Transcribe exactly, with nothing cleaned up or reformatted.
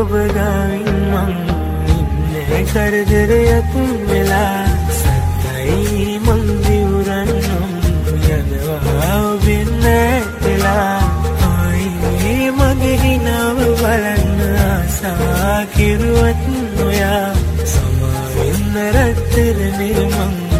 ඔබ ගාවින් මං ඉන්නේ කරදරයක් වෙලා සත්තයි මං දිවුරන්නම් යනවා ඔබෙන් නැතලා ආයි මගේ හිනාව බලන්න ආසා කිරුවත් නොයා සමාවෙන්න රැත්තරනේ මං